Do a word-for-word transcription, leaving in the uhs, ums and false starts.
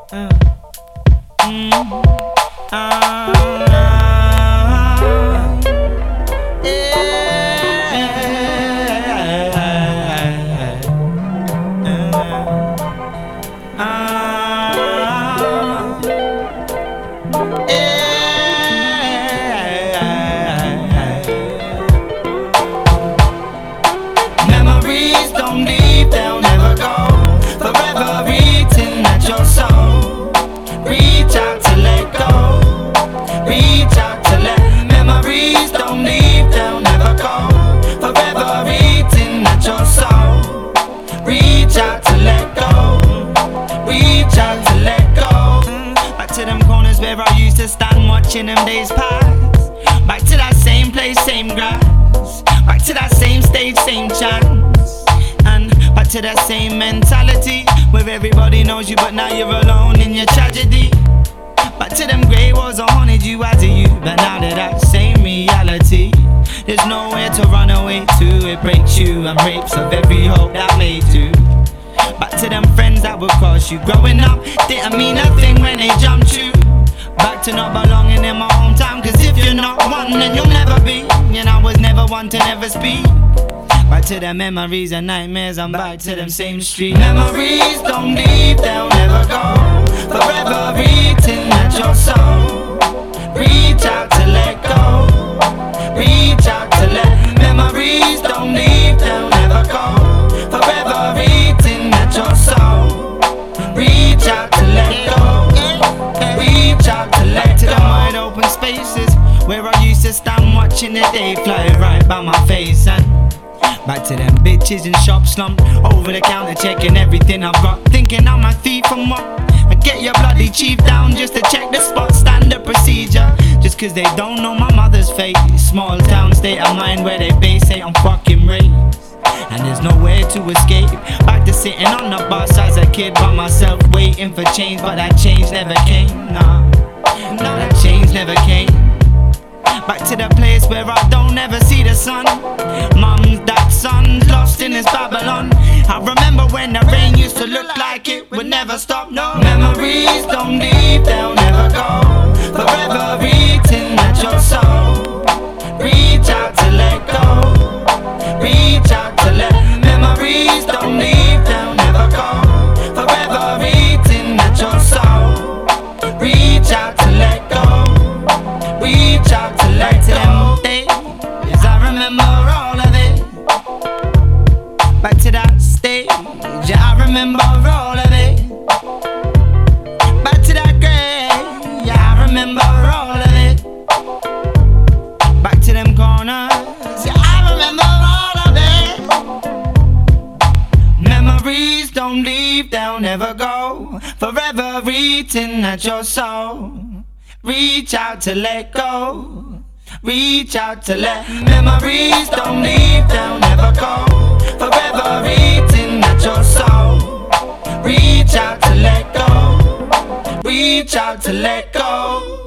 Uh, mm, uh, Memories don't leave, they'll never go. Forever eating at your soul. Reach out to let go. Reach out to let. Memories don't leave, they'll never go. Forever eating at your soul. Reach out to let go. Reach out to let go. Back to them corners where I used to stand watching them days pass. Back to that same place, same grass. Back to that same stage, same chance. And back to that same mentality where everybody knows you but now you're alone in your tragedy. Back to them grey walls that haunted you as a youth, but now they're that same reality. There's nowhere to run away to. It breaks you and rapes of every hope that made you. Back to them friends that would cross you. Growing up didn't mean nothing when they jumped you. Back to not belonging in my hometown, cause if you're not one then you'll never be. And I was never one to never speak. Back to the memories and nightmares, I'm back to them same streets. Memories don't leave, they'll never go. Forever eating at your soul. Reach out to let go. Reach out to let. Memories don't leave, they'll never go. Forever eating at your soul. Reach out to let go. Reach out to let to the wide open spaces where I used to stand watching the day fly right by my face. And back to them bitches in shop slump, over the counter checking everything I've got, thinking I'm a thief and what. I get your bloody chief down just to check the spot, standard procedure. Just cause they don't know my mother's fate. Small town state of mind where they base say I'm fucking raised. And there's nowhere to escape. Back to sitting on the bus as a kid by myself, waiting for change, but that change never came. Nah, no, that change never came. Back to the place where I don't ever see the sun. Mum's that son's lost in his Babylon. I remember when the rain used to look like it would never stop. No, memories don't leave, they'll never go. Forever eating at your soul. Reach out to let go. Reach out to let. Memories don't leave, they'll never go. Forever eating at your soul. Reach out to let go. Reach out to let to them days. I remember all of it. Back to that stage, yeah, I remember all of it. Back to that grave, yeah, I remember all of it. Back to them corners, yeah, I remember all of it. Memories don't leave, they'll never go. Forever eating at your soul. Reach out to let go. Reach out to let. Memories don't leave, they'll never go. Forever eating at your soul. Reach out to let go. Reach out to let go.